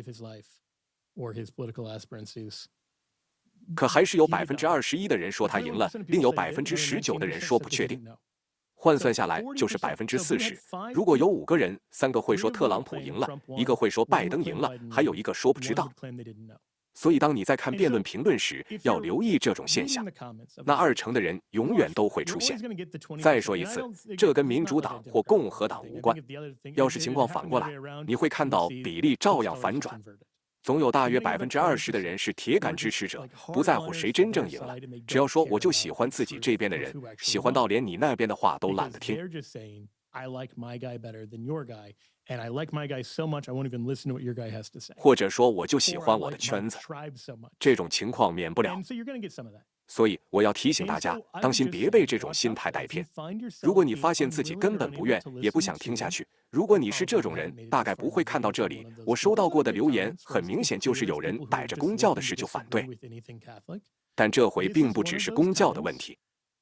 可还是有21%的人说他赢了，另有19%的人说不确定。换算下来就是40%。如果有5个人，3个会说特朗普赢了，1个会说拜登赢了，还有1个说不知道。所以当你在看辩论评论时，要留意这种现象。那20%的人永远都会出现。再说一次，这跟民主党或共和党无关。要是情况反过来，你会看到比例照样反转。总有大约20%的人是铁杆支持者，不在乎谁真正赢了，只要说我就喜欢自己这边的人，喜欢到连你那边的话都懒得听。 I like my guy better than your guy, and I like my guy so much I won't even listen to what your guy has to say. 或者说我就喜 Or I 欢我的 like my 圈子， tribe so much. 这种情况免不了。 And so you're going to get some of that. 所以我要提醒大家，当心别被这种心态带偏。如果你发现自己根本不愿也不想听下去，如果你是这种人，大概不会看到这里。我收到过的留言很明显就是有人逮着公教的事就反对，但这回并不只是公教的问题。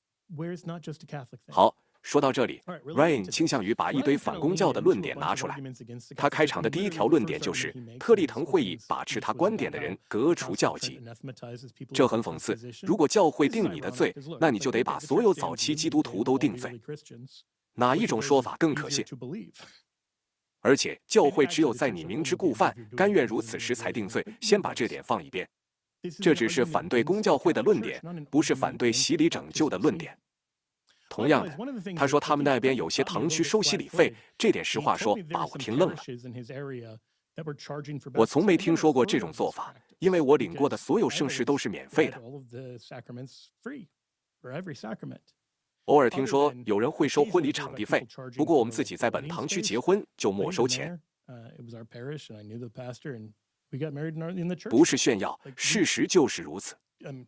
好，说到这里 ，Ryan 倾向于把一堆反公教的论点拿出来。他开场的第一条论点就是特立腾会议把持他观点的人革除教籍，这很讽刺。如果教会定你的罪，那你就得把所有早期基督徒都定罪。哪一种说法更可信？而且教会只有在你明知故犯、甘愿如此时才定罪。先把这点放一边。这只是反对公教会的论点，不是反对洗礼拯救的论点。同样的，他说他们那边有些堂区收洗礼费，这点实话说把我听愣了。我从没听说过这种做法，因为我领过的所有圣事都是免费的。偶尔听说有人会收婚礼场地费，不过我们自己在本堂区结婚就没收钱。不是炫耀，事实就是如此。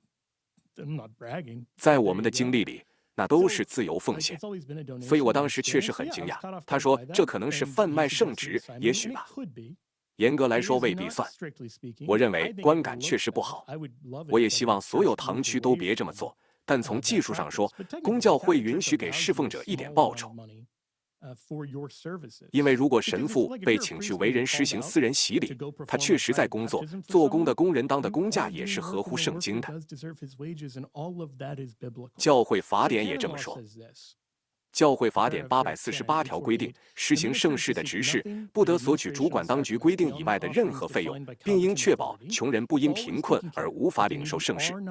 在我们的经历里，那都是自由奉献，所以我当时确实很惊讶。他说这可能是贩卖圣职，也许吧。严格来说未必算。我认为观感确实不好，我也希望所有堂区都别这么做。但从技术上说，公教会允许给侍奉者一点报酬。因为如果神父被请去为人施行私人洗礼，他确实在工作，做工的工人当的工价也是合乎圣经的。教会法典也这么说。教会法典848条规定，施行圣事的执事不得索取主管当局规定以外的任何费用，并应确保穷人不因贫困而无法领受圣事。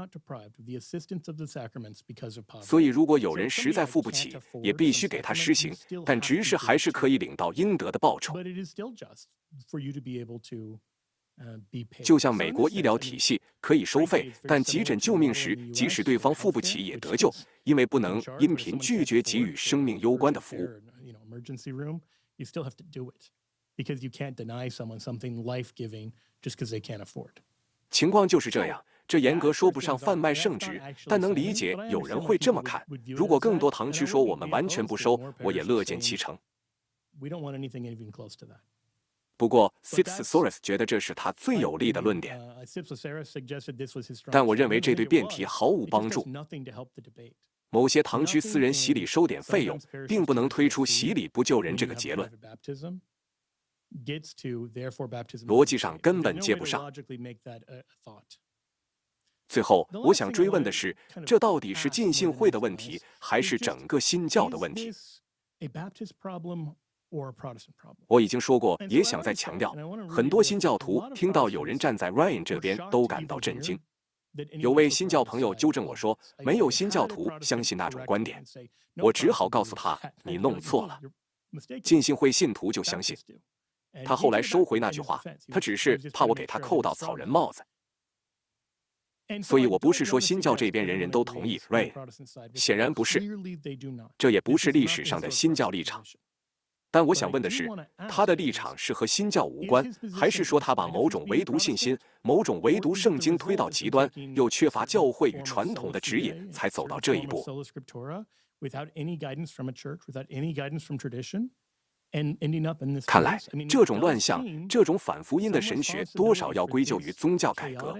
所以，如果有人实在付不起，也必须给他施行，但执事还是可以领到应得的报酬。就像美国医疗体系可以收费，但急诊救命时，即使对方付不起也得救，因为不能因贫拒绝给予生命攸关的服务。情况就是这样，这严格说不上贩卖圣职，但能理解有人会这么看。如果更多堂区说我们完全不收，我也乐见其成。不过 Sipsasaurus 觉得这是他最有力的论点，但我认为这对辩题毫无帮助。某些堂区私人洗礼收点费用，并不能推出洗礼不救人这个结论，逻辑上根本接不上。最后，我想追问的是，这到底是浸信会的问题，还是整个新教的问题？我已经说过，也想再强调，很多新教徒听到有人站在 Ryan 这边都感到震惊。有位新教朋友纠正我说，没有新教徒相信那种观点。我只好告诉他，你弄错了。浸信会信徒就相信。他后来收回那句话，他只是怕我给他扣到草人帽子。所以我不是说新教这边人人都同意 Ryan， 显然不是，这也不是历史上的新教立场。但我想问的是，他的立场是和新教无关，还是说他把某种唯独信心、某种唯独圣经推到极端，又缺乏教会与传统的指引，才走到这一步？看来，这种乱象、这种反福音的神学，多少要归咎于宗教改革。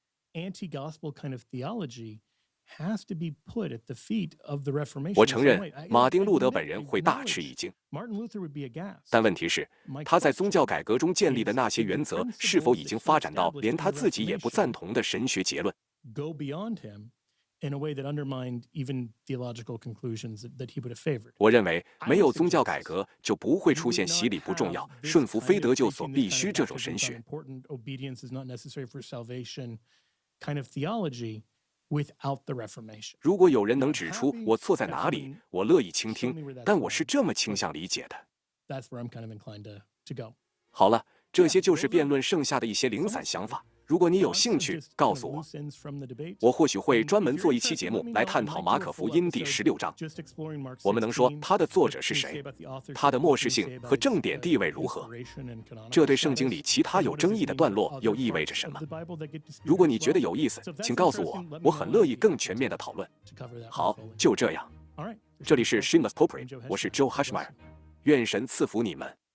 我承认，马丁·路德本人会大吃一惊，但问题是，他在宗教改革中建立的那些原则，是否已经发展到连他自己也不赞同的神学结论？我认为，没有宗教改革，就不会出现洗礼不重要、顺服非得救所必须这种神学。如果有人能指出我错在哪里，我乐意倾听，但我是这么倾向理解的。好了，这些就是辩论剩下的一些零散想法。 如果你有兴趣，告诉我，我或许会专门做一期节目来探讨马可福音第16章。我们能说它的作者是谁，它的末世性和正典地位如何，这对圣经里其他有争议的段落又意味着什么？如果你觉得有意思，请告诉我，我很乐意更全面的讨论。好，就这样。这里是 Shameless Popery， 我是 Joe Hushmeyer， 愿神赐福你们。